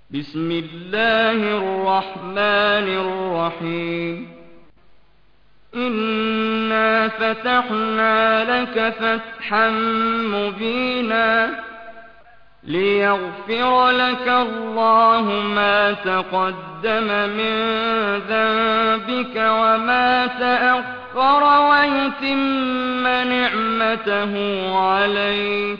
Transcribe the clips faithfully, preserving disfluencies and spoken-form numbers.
بسم الله الرحمن الرحيم إنا فتحنا لك فتحا مبينا ليغفر لك الله ما تقدم من ذنبك وما تأخر ويتم نعمته عليك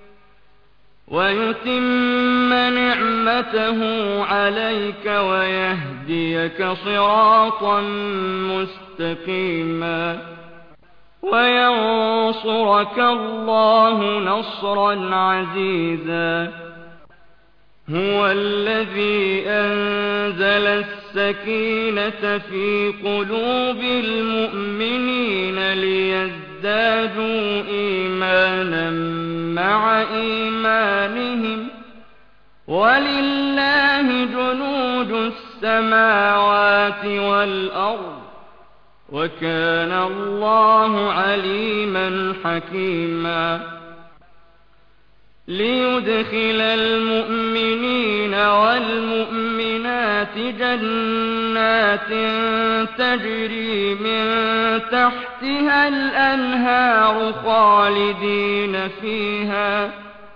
ويتم نعمته عليك ويهديك صراطا مستقيما وينصرك الله نصرا عزيزا هو الذي أنزل السكينة في قلوب المؤمنين ليزدادوا إيمانا مع إيمانهم ولله جنود السماوات والأرض وكان الله عليما حكيما ليدخل المؤمنين والمؤمنات جنات تجري من تحتها الأنهار خالدين فيها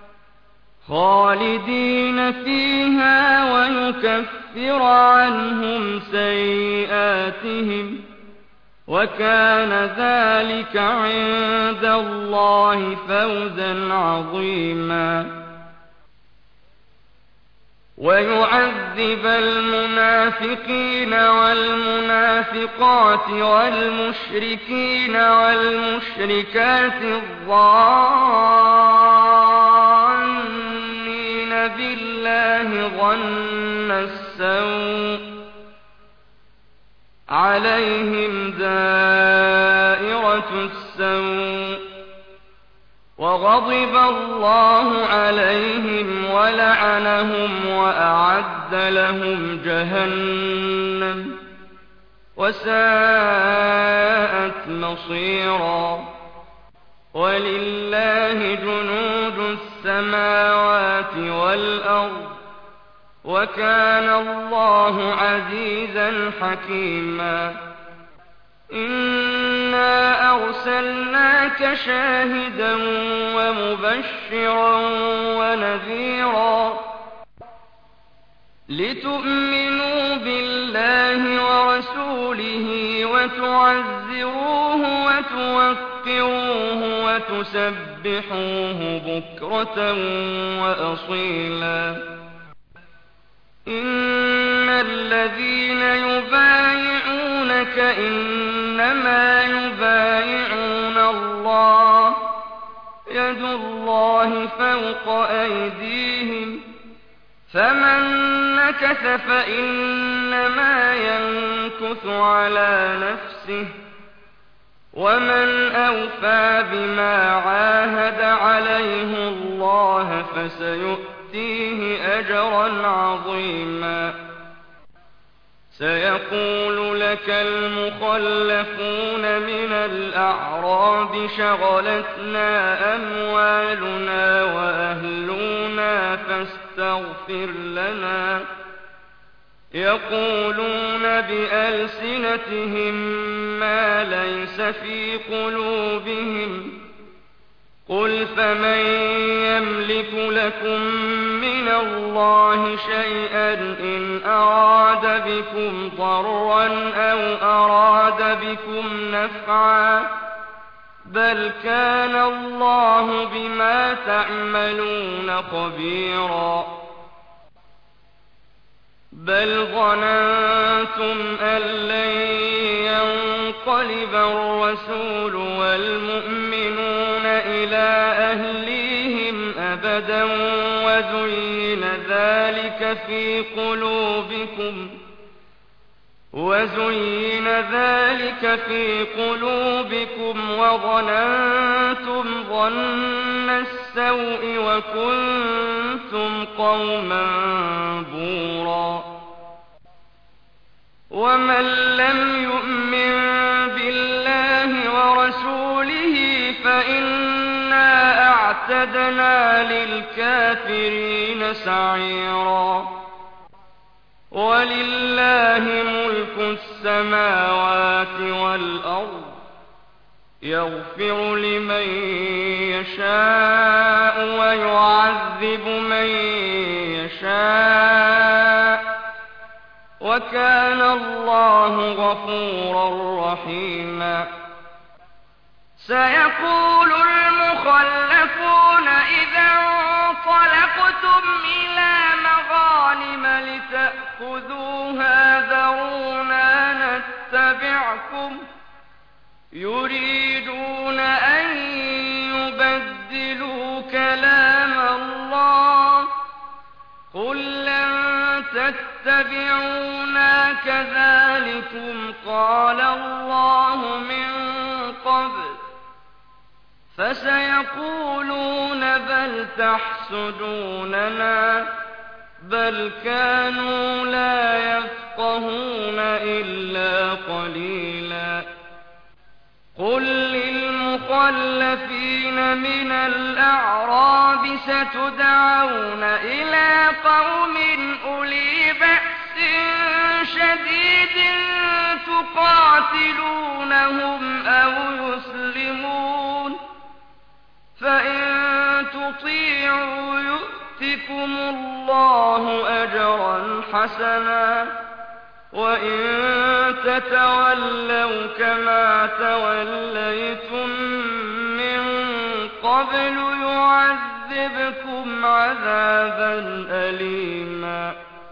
خالدين فيها ويكفر عنهم سيئاتهم وكان ذلك عند الله فوزا عظيما ويعذب المنافقين والمنافقات والمشركين والمشركات الظانين بالله ظن السوء عليهم دائرة السوء وغضب الله عليهم ولعنهم وأعد لهم جهنم وساءت مصيرا ولله جنود السماوات والأرض وكان الله عزيزا حكيما إنا أرسلناك شاهدا ومبشرا ونذيرا لتؤمنوا بالله ورسوله وتعزروه وتوقروه وتسبحوه بكرة وأصيلا إن الذين يبايعونك إنما يبايعون الله يد الله فوق أيديهم فمن نكث فإنما ينكث على نفسه ومن أوفى بما عاهد عليه الله فسيؤتيه أجرا عظيما سيقول لك المخلفون من الأعراب شغلتنا أموالنا وأهلنا فاستغفر لنا يقولون بألسنتهم ما ليس في قلوبهم قل فمن يملك لكم من الله شيئا إن أراد بكم ضرا أو أراد بكم نفعا بل كان الله بما تعملون خبيرا بل ظننتم أن لن ينقلب الرسول والمؤمنون إلى أهليهم أبدا وزين ذلك في قلوبكم وزين ذلك في قلوبكم وظننتم ظن السوء وكنتم قوما بورا ومن لم يؤمن بالله ورسوله فإنا أعتدنا للكافرين سعيرا وَلِلَّهِ مُلْكُ السَّمَاوَاتِ وَالْأَرْضِ يَغْفِرُ لِمَن يَشَاءُ وَيُعَذِّبُ مَن يَشَاءُ ۚ وَكَانَ اللَّهُ غَفُورًا رَّحِيمًا. سَيَقُولُ الْمُخَلَّفُونَ إِذَا انطَلَقْتُمْ إِلَىٰ مَغَانِمَ لِتَأْخُذُوهَا ذَرُونَا نَتَّبِعْكُمْ ۖ يُرِيدُونَ أَن يُبَدِّلُوا كَلَامَ اللَّهِ ۚ قُل لَّن تَتَّبِعُونَا كَذَٰلِكُمْ قَالَ اللَّهُ مِن قَبْلُ ۖ فَسَيَقُولُونَ بَلْ تَحْسُدُونَنَا ۚ بَلْ كَانُوا لَا يَفْقَهُونَ إِلَّا قَلِيلًا. قُل لِّلْمُخَلَّفِينَ مِنَ الْأَعْرَابِ سَتُدْعَوْنَ إِلَىٰ قَوْمٍ أُولِي بَأْسٍ شَدِيدٍ تُقَاتِلُونَهُمْ أَوْ يُسْلِمُونَ ۖ فَإِن تُطِيعُوا يُؤْتِكُمُ اللَّهُ أَجْرًا حَسَنًا ۖ وَإِن تَتَوَلَّوْا كَمَا تَوَلَّيْتُم مِّن قَبْلُ يُعَذِّبْكُمْ عَذَابًا أَلِيمًا.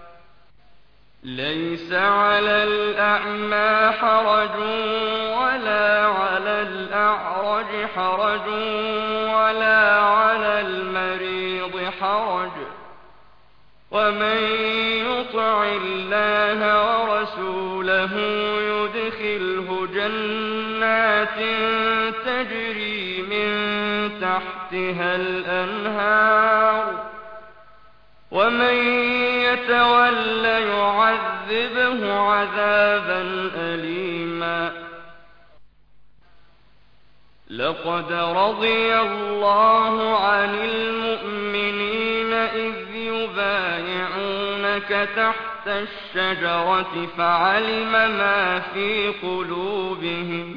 لَيْسَ عَلَى الْأَعْمَىٰ حَرَجٌ وَلَا عَلَى الْأَعْرَجِ حَرَجٌ وَلَا عَلَى الْمَرِيضِ حَرَجٌ ۗ وَمَن يُطِعِ اللَّهَ وَرَسُولَهُ يُدْخِلْهُ جَنَّاتٍ تَجْرِي مِن تَحْتِهَا الْأَنْهَارُ ۖ وَمَن يَتَوَلَّ يُعَذِّبْهُ عَذَابًا أَلِيمًا. لَقَدْ رَضِيَ اللَّهُ عَنِ الْمُؤْمِنِينَ إِذْ يُبَايِعُونَكَ تَحْتَ الشَّجَرَةِ فَعَلِمَ مَا فِي قُلُوبِهِمْ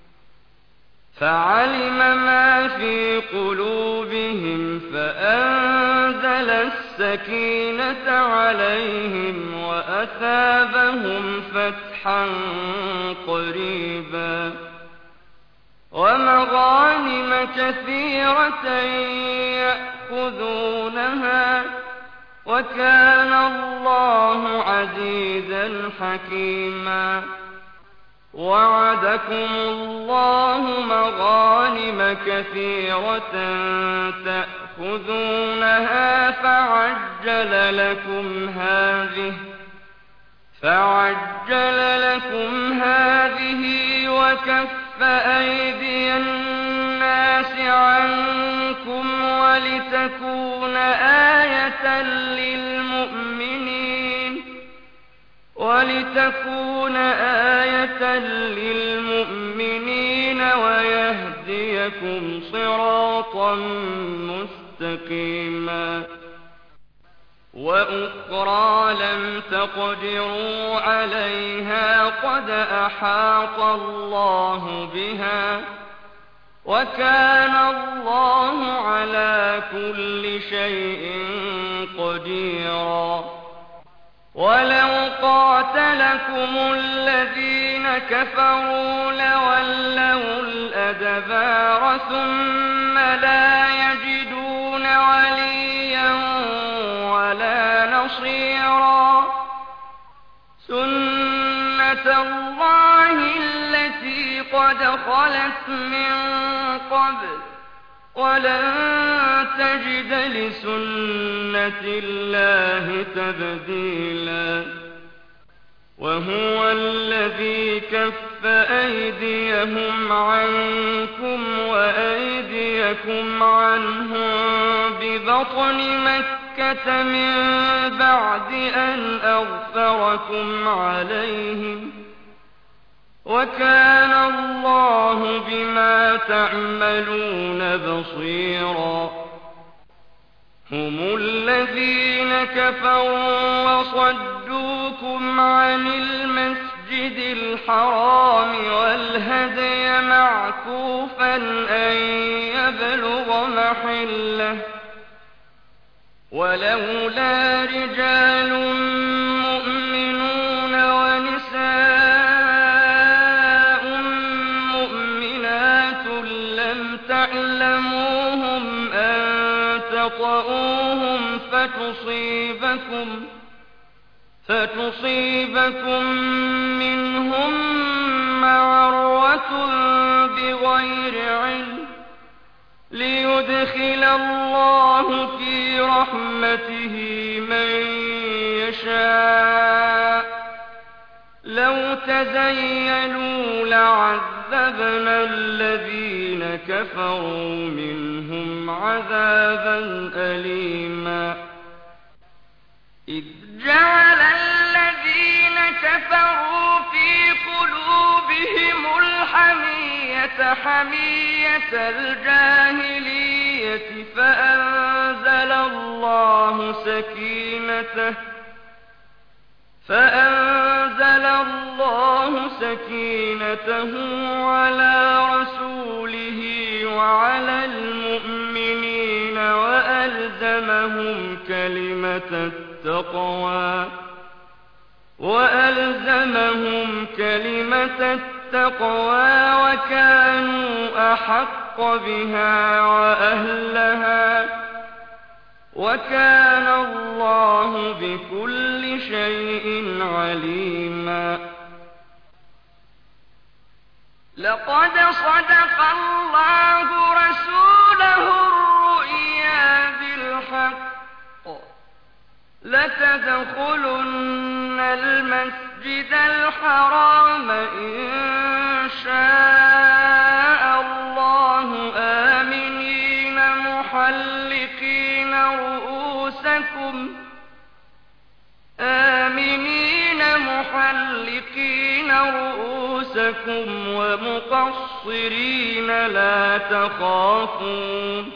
فَعَلِمَ مَا فِي قُلُوبِهِمْ فَأَنزَلَ السَّكِينَةَ عَلَيْهِمْ وَأَثَابَهُمْ فَتْحًا قَرِيبًا وَمَغَانِمَ كَثِيرَةً يَأْخُذُونَهَا ۗ وَكَانَ اللَّهُ عَزِيزًا حَكِيمًا. وَعَدَكُمُ اللَّهُ مَغَانِمَ كَثِيرَةً تَأْخُذُونَهَا فَعَجَّلَ لَكُمْ هَٰذِهِ فَعَجَّلَ لَكُمْ هَٰذِهِ وَكَفَّ أَيْدِيَ النَّاسِ عَنكُمْ وَلِتَكُونَ آيَةً لِّلْمُؤْمِنِينَ وَلِتَكُونَ آيَةً لِّلْمُؤْمِنِينَ وَيَهْدِيَكُمْ صِرَاطًا مُّسْتَقِيمًا. وَأُخْرَىٰ لَمْ تَقْدِرُوا عَلَيْهَا قَدْ أَحَاطَ اللَّهُ بِهَا ۚ وَكَانَ اللَّهُ عَلَىٰ كُلِّ شَيْءٍ قَدِيرًا. وَلَوْ قَاتَلَكُمُ الَّذِينَ كَفَرُوا لَوَلَّوُا الْأَدْبَارَ ثُمَّ لَا يَجِدُونَ وَلِيًّا وَلَا نَصِيرًا. سُنَّتَ اللَّهِ الَّتِي قَدْ خَلَتْ مِن قَبْلُ ۖ وَلَن تَجِدَ لِسُنَّةِ اللَّهِ تَبْدِيلًا. وَهُوَ الَّذِي كَفَّ أَيْدِيَهُمْ عَنكُمْ وَأَيْدِيَكُمْ عَنْهُم بِبَطْنِ مَكَّةَ مِن بَعْدِ أَنْ أَظْفَرَكُمْ عَلَيْهِمْ ۚ وَكَانَ اللَّهُ بِمَا تَعْمَلُونَ بَصِيرًا. هم الذين كفروا وصدوكم عن المسجد الحرام والهدي معكوفا أن يبلغ محله ولولا رجال مؤمنون ونساء مؤمنات لم تعلموهم أن تطؤوهم فتصيبكم فتصيبكم منهم معرة بغير علم ليدخل الله في رحمته من يشاء لو تزينوا لعذبنا الذين كفروا منهم عذابا أليما إذ جعل الذين كفروا في قلوبهم الحمية حمية الجاهلية فأنزل الله سكينته فأنزل الله سكينته على رسوله وعلى المؤمنين وألزمهم كلمة التقوى وألزمهم كلمة التقوى وكانوا أحق بها وأهلها وكان الله بكل شيء عليما لقد صدق الله رسوله الرؤيا بالحق لتدخلن المسجد الحرام إن شاء الله آمنين محلقين رؤوسكم آمنين محلقين رؤوسكم ومقصرين لا تخافون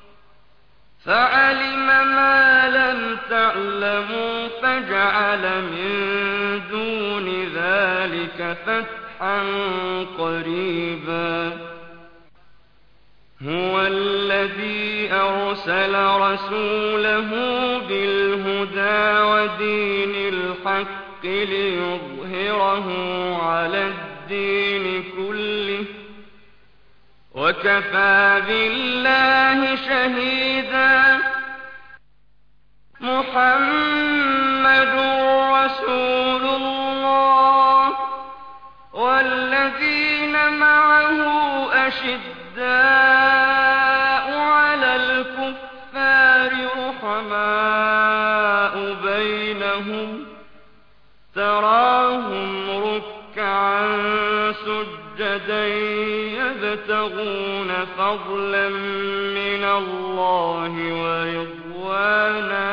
فعلم ما لم تعلموا فجعل من دون ذلك فتحا قريبا هو الذي أرسل رسوله بالهدى ودين الحق ليظهره على الدين كله وكفى بالله شهيدا محمد رسول الله والذين معه أشداء على الكفار رحماء بينهم تراهم ركعا سجدا يبتغون فضلا من الله ورضوانا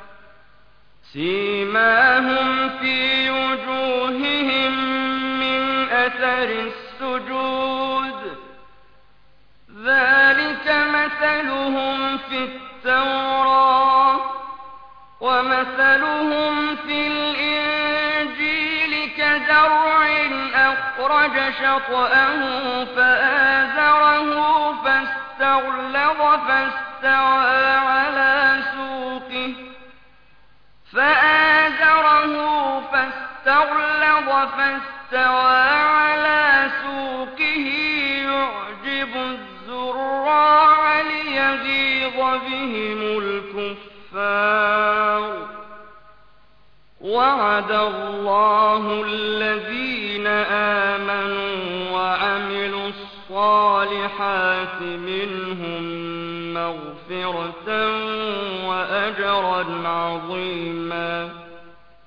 سيماهم في وجوههم من أثر السجود ذلك مثلهم في التوراة ومثلهم في الإنجيل كزرع أخرج شطأه فآزره فاستغلظ فاستوى على سوقه فآزره فاستغلظ فاستوى على سوقه يعجب الزراع ليغيظ بهم الكفار وعد الله الذين آمنوا وعملوا الصالحات منهم مغفرة وأجرا عظيما